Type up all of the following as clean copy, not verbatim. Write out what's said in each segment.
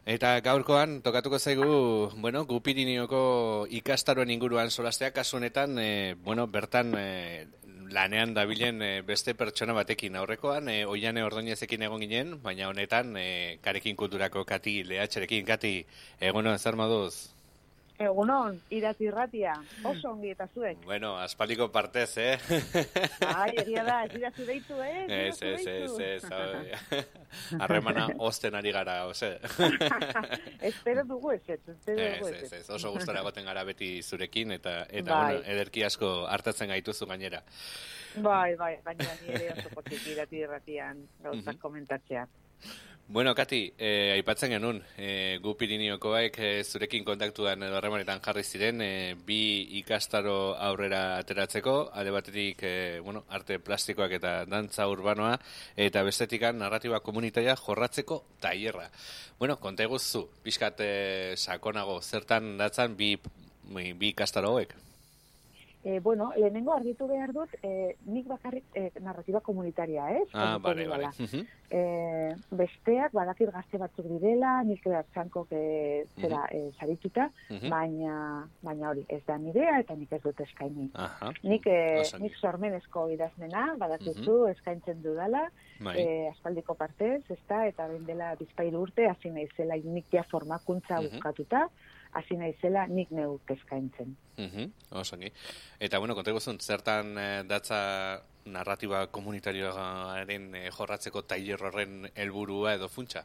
Eta gaurkoan tokatuko zaigu, gu Pirinioako ikastaroen inguruan solastea, kasu honetan, bertan lanean dabilen beste pertsona batekin. Aurrekoan, Oiane Ordoñezekin egon ginen, baina honetan, Karekin Kulturako Kati Lehatxerekin. Kati, egunon, zer moduz? Egunon, irratia, oso ongi eta zuek. Bueno, aspaldiko partez, Egia da, ez dirazu deitu, Ez. Harremana osten ari gara, ose. Espero dugu ez. Oso gustora goten gara beti zurekin, eta ederki asko hartatzen gaituzu gainera. Bai, baina nire oso potik irratian gauzak komentatzea. Bueno, Kati, aipatzen genuen, gu Piriniokoak zurekin kontaktuan edo harremanetan jarri ziren, bi ikastaro aurrera ateratzeko, alde batetik, arte plastikoak eta dantza urbanoa, eta bestetikan narratiba komunitaria jorratzeko tailerra. Konta eguzu, pixkat sakonago, zertan datzan bi ikastaro hauek? Lehenengo argitu behar dut, nik bakarrik narratiba komunitaria, ez? Bale. Besteak, badakit gazte batzuk direla, nik txankok zarituta, baina hori, ez da nirea eta nik ez dut eskaini. Nik sormenezko idazmena, badakizu, eskaintzen dudala, aspaldiko partez, eta bendela bizpairu urte, hasi naizela nik ja formakuntza bukatuta, hasi naizela nik neuk eskaintzen. Osongi. Eta, konta eguzun, zertan datza narratiba komunitarioaren jorratzeko tailer horren helburua edo funtsa?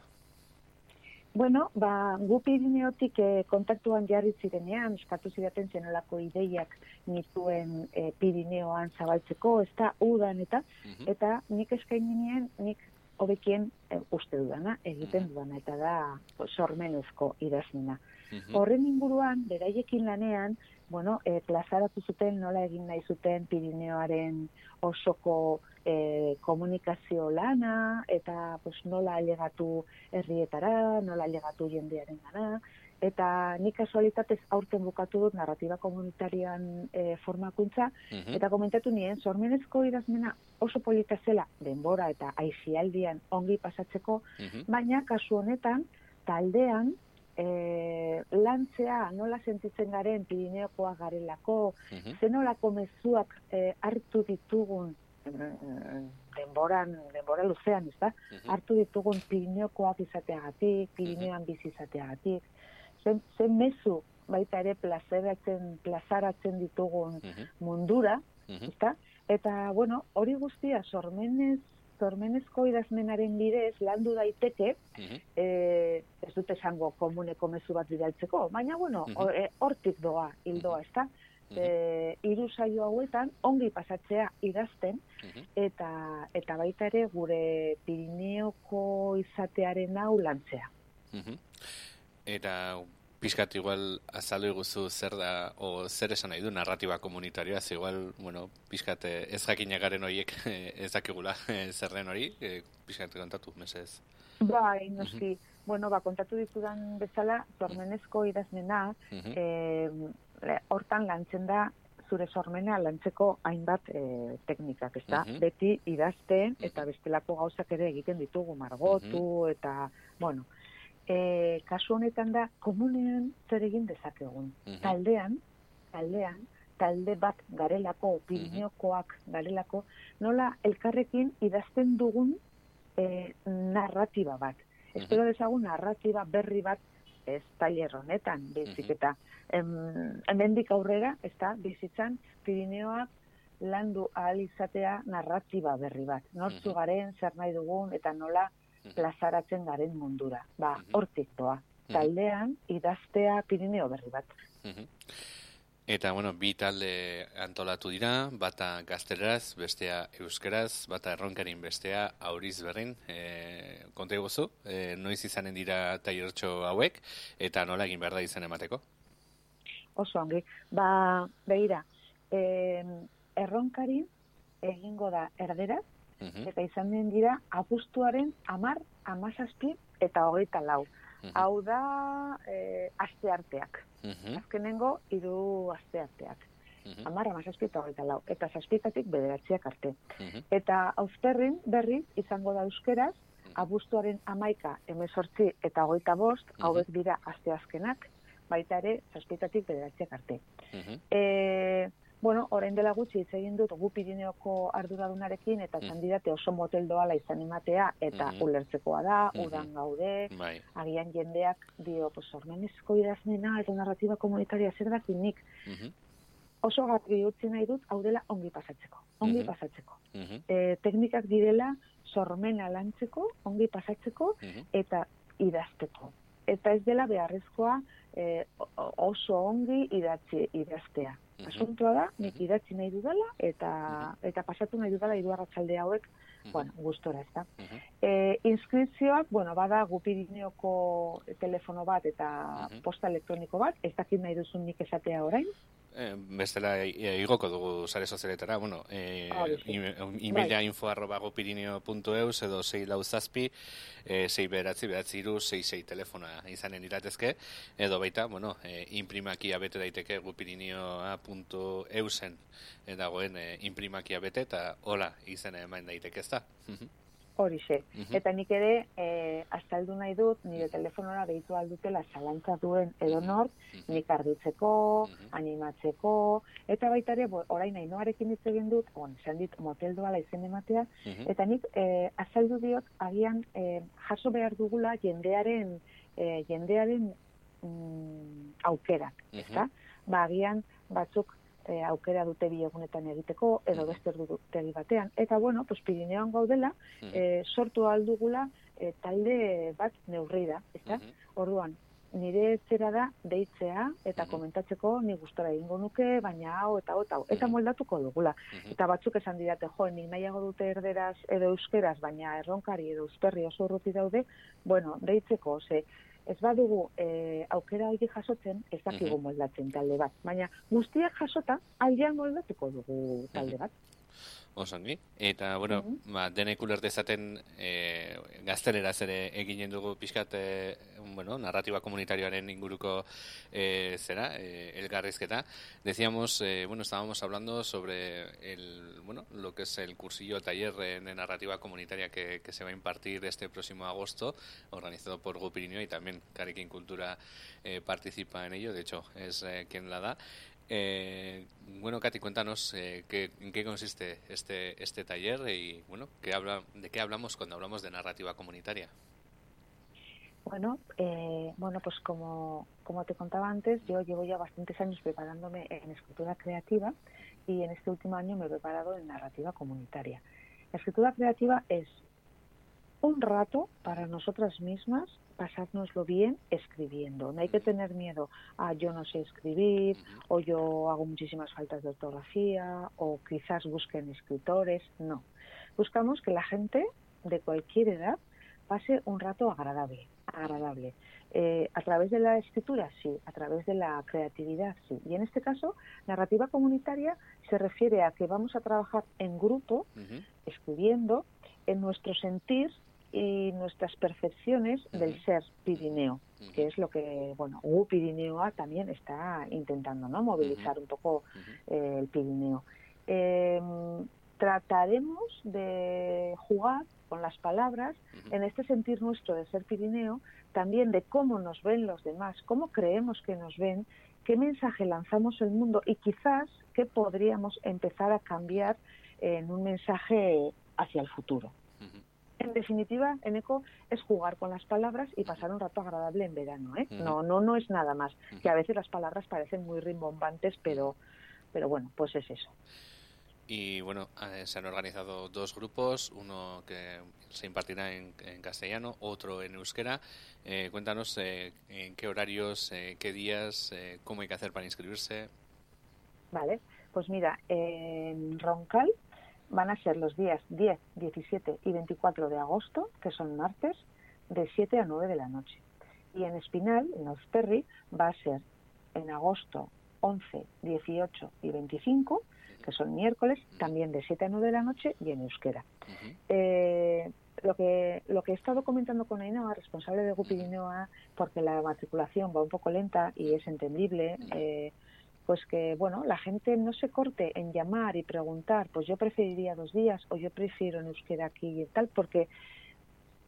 Gu Pirineotik kontaktuan jarri zirenean, eskatu zidaten zenolako ideiak nituen Pirineoan zabaltzeko, ez da udan eta nik eskaininen, nik hobekien uste dudana, egiten dudana, eta da sormenezko idazmena. Horren inguruan, beraiekin lanean, plazaratu zuten nola egin nahi zuten Pirineoaren osoko komunikazio lana, eta nola ailegatu herrietara, nola ailegatu jendearen gana, eta nik kasualitatez aurten bukatu dut narratiba komunitarian formakuntza, eta komentatu nien, sormenezko idazmena oso polita zela denbora eta aisialdian ongi pasatzeko, baina kasu honetan, taldean, lantzea nola sentitzen garen Pirineokoa garelako, zenolako mezuak hartu ditugun denbora luzean, ez da? Hartu ditugun Pirineokoak izateagatik, Pirineoan bizi izateagatik, zen mezu baita ere plazaratzen ditugun mundura, ez da? Eta, hori guztia sormenezko idazmenaren bidez landu daiteke, ez dut esango komuneko mezu bat bidaltzeko, baina, hortik doa, hildoa, ez da? 3 saio hauetan ongi pasatzea idazten, eta baita ere gure Pirineoko izatearen hau lantzea. Eta pixkat igual azaldu iguzu zer da, o zer esan nahi du narratiba komunitarioa, igual, pixkat ez jakinak garen horiek ez dakigula zer den hori, pixkat kontatu, mesez. Bai, noski, kontatu ditudan bezala, sormenezko idazmena, hortan lantzen da, zure sormena lantzeko hainbat teknikak, ez da? Beti idazten eta bestelako gauzak ere egiten ditugu, margotu, eta, kasu honetan da, komunean zer egin dezakegun. Taldean, talde bat garelako, Pirineokoak garelako, nola elkarrekin idazten dugun narratiba bat. Espero dezagun narratiba berri bat ez tailer honetan, bezik eta hemendik aurrera, ez da, bizitzan Pirineoak landu ahal izatea narratiba berri bat. Nortzu garen, zer nahi dugun, eta nola plazaratzen garen mundura. Hortik doa. Taldean idaztea Pirineo berri bat. Eta, bi talde antolatu dira, bata gazteleraz, bestea euskeraz, bata erronkarin, bestea auriz berrin. Konta eguzu, noiz izanen dira tailertxo hauek, eta nola egin behar da izan emateko? Oso ongi. Begira, erronkarin egingo da erderaz, eta izan den dira abuztuaren 10, 17 eta 24. Hau da astearteak. Azkenengo 3 astearteak. 10, 17 eta 24. Eta 7-tik 9 arte. Eta Austerrin berriz izango da euskeraz, abuztuaren 11, 18 eta 25, hauek dira asteazkenak, baita ere, 7 bederatziak arte. Bueno, orain dela gutxi hitz egin dut gu Pirineoko arduradunarekin eta esan didate oso motel doala izan ematea eta ulertzekoa da, udan gaude, agian jendeak dio, pues sormenezko idazmena eta narratiba komunitaria zer dakinik. Oso garbi utzi nahi dut, hau dela ongi pasatzeko. Teknikak direla sormena lantzeko, ongi pasatzeko eta idazteko. Eta ez dela beharrezkoa oso ongi idaztea. Asuntoa da, nik idatzi nahi dudala eta pasatu nahi dudala 3 arratsalde hauek, bueno, gustora, ez da. Inskripzioak, bueno, bada gu Pirineoko telefono bat eta posta elektroniko bat, ez dakit nahi duzun nik esatea orain. Bestela igoko dugu sare sozialetara, bueno, emaila info@gopirineo.eus edo 647-693-66 telefonoa izanen iratezke, edo baita, bueno, imprimakia bete daiteke gopirineo.eusen dagoen imprimakia bete eta hola izena eman daiteke, ezta? Horixe. Eta nik ere, azaldu nahi dut, nire telefonora deitu aldutela zalantza duen edonort, nik argitzeko, animatzeko, eta baita ere, orain Ainoarekin hitz egin dut, esan dit motel doala izen ematea, eta nik azaldu diot, agian jaso behar dugula jendearen aukerak, ezta? Agian batzuk aukera dute bi egunetan egiteko, edo beste ordutegi batean. Eta, bueno, pues Pirineoan gaudela, sortu aldugula talde bat neurri da, ezta? Orduan, nire zera da deitzea eta komentatzeko ni gustora egingo nuke, baina hau eta hau eta hau. Eta moldatuko dugula. Eta batzuk esan didate, nik nahiago dute erderaz edo euskeraz, baina erronkari edo eusperri oso urruti daude, bueno, deitzeko, ez badugu aukera hori jasotzen, ez dakigu moldatzen talde bat. Baina guztiak jasota, aldean moldatuko dugu talde bat. Osongi. Eta, bueno, denek ulertezaten gazteleraz ere eginen dugu pixkat, narratiba komunitarioaren inguruko elgarrizketa. Decíamos, estábamos hablando sobre lo que es el cursillo taller de narrativa comunitaria que se va a impartir este próximo agosto, organizado por Gu Pirineo, y también Karekin Kultura participa en ello, de hecho es quien la da. Katy, cuéntanos en qué consiste este taller y de qué hablamos cuando hablamos de narrativa comunitaria. Pues como te contaba antes, yo llevo ya bastantes años preparándome en escritura creativa y en este último año me he preparado en narrativa comunitaria. La escritura creativa es un rato para nosotras mismas pasárnoslo bien escribiendo. No hay que tener miedo a yo no sé escribir, o yo hago muchísimas faltas de ortografía, o quizás busquen escritores. No. Buscamos que la gente de cualquier edad pase un rato agradable. A través de la escritura, sí. A través de la creatividad, sí. Y en este caso, narrativa comunitaria se refiere a que vamos a trabajar en grupo, escribiendo, en nuestro sentir y nuestras percepciones del ser pirineo, que es lo que, Gu Pirineo también está intentando, ¿no? Movilizar un poco el Pirineo. Trataremos de jugar con las palabras en este sentir nuestro de ser pirineo, también de cómo nos ven los demás, cómo creemos que nos ven, qué mensaje lanzamos al mundo y quizás qué podríamos empezar a cambiar en un mensaje hacia el futuro. En definitiva, Eneco, es jugar con las palabras y pasar un rato agradable en verano, ¿eh? No es nada más. Que a veces las palabras parecen muy rimbombantes, pero bueno, pues es eso. Y se han organizado 2 grupos, uno que se impartirá en castellano, otro en euskera. Cuéntanos en qué horarios, qué días, cómo hay que hacer para inscribirse. Vale, pues mira, en Roncal van a ser los días 10, 17 y 24 de agosto, que son martes, de 7 a 9 de la noche. Y en Espinal, en Eusperri, va a ser en agosto 11, 18 y 25, que son miércoles, también de 7 a 9 de la noche y en euskera. Lo que he estado comentando con Ainhoa, responsable de Gu Pirineo, porque la matriculación va un poco lenta y es entendible, pues que, la gente no se corte en llamar y preguntar, pues yo preferiría 2 días o yo prefiero en euskera aquí y tal, porque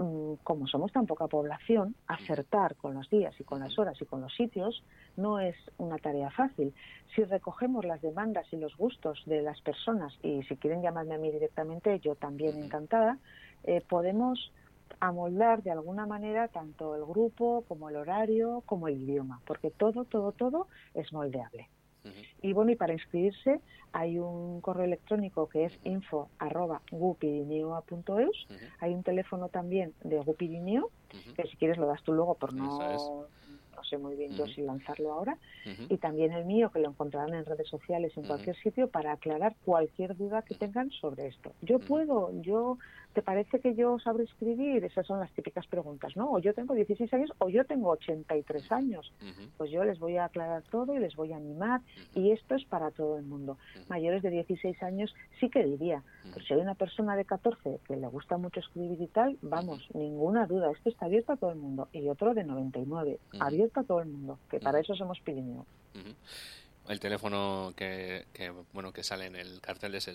como somos tan poca población, acertar con los días y con las horas y con los sitios no es una tarea fácil. Si recogemos las demandas y los gustos de las personas, y si quieren llamarme a mí directamente, yo también encantada, podemos amoldar de alguna manera tanto el grupo como el horario como el idioma, porque todo es moldeable. Y bueno, y para inscribirse hay un correo electrónico que es info@gupirineo.eus. Hay un teléfono también de Gupirineo, que si quieres lo das tú luego, por no sé muy bien yo si lanzarlo ahora. Y también el mío, que lo encontrarán en redes sociales, en cualquier sitio, para aclarar cualquier duda que tengan sobre esto. ¿Te parece que yo sabré escribir? Esas son las típicas preguntas, ¿no? O yo tengo 16 años o yo tengo 83 años. Pues yo les voy a aclarar todo y les voy a animar, y esto es para todo el mundo. Mayores de 16 años sí que diría, pues si hay una persona de 14 que le gusta mucho escribir y tal, vamos, ninguna duda, esto está abierto a todo el mundo. Y otro de 99, abierto a todo el mundo, que para eso somos Pirineo. El teléfono que sale en el cartel es el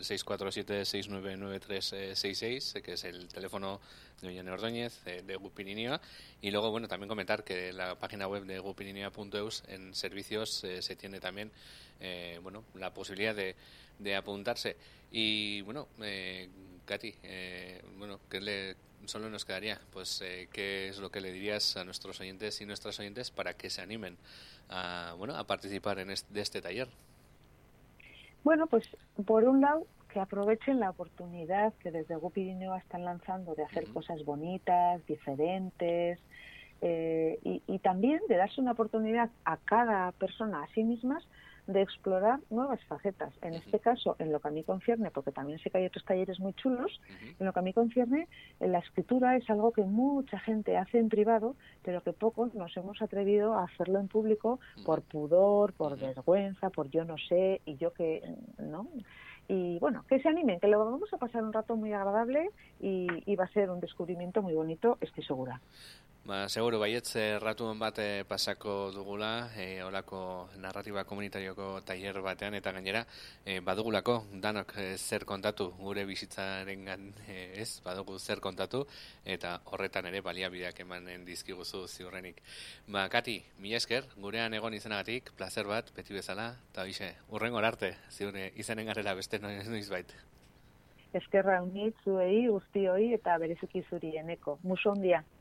647-699366, que es el teléfono de Ollane Ordóñez, de Gupirineo. Y luego, bueno, también comentar que la página web de gupirineo.eus, en servicios, se tiene también la posibilidad de apuntarse. Y bueno, Katy, solo nos quedaría, pues, ¿qué es lo que le dirías a nuestros oyentes y nuestras oyentes para que se animen a participar de este taller? Bueno, pues por un lado, que aprovechen la oportunidad que desde Gupirineo están lanzando de hacer cosas bonitas, diferentes, y también de darse una oportunidad a cada persona, a sí mismas, de explorar nuevas facetas. En este caso, en lo que a mí concierne, porque también sé que hay otros talleres muy chulos, en lo que a mí concierne, la escritura es algo que mucha gente hace en privado, pero que pocos nos hemos atrevido a hacerlo en público por pudor, por vergüenza, por yo no sé, y yo que, ¿no? Y bueno, que se animen, que lo vamos a pasar un rato muy agradable y va a ser un descubrimiento muy bonito, estoy segura. Seguro, baietz ratuen bat pasako dugula, olako narratiba komunitarioko tailer batean, eta gainera, badugulako danok zer kontatu, gure bizitzarengan badugu zer kontatu, eta horretan ere baliabideak emanen dizkiguzu ziurrenik. Kati, mila esker, gurean egon izanagatik, placer bat, beti bezala, eta hoxe, hurrengo arte, ziure izanen garela beste noiz bait. Eskerra unit, zuei, guztioi, eta bereziki zuri eneko. Muso ondia.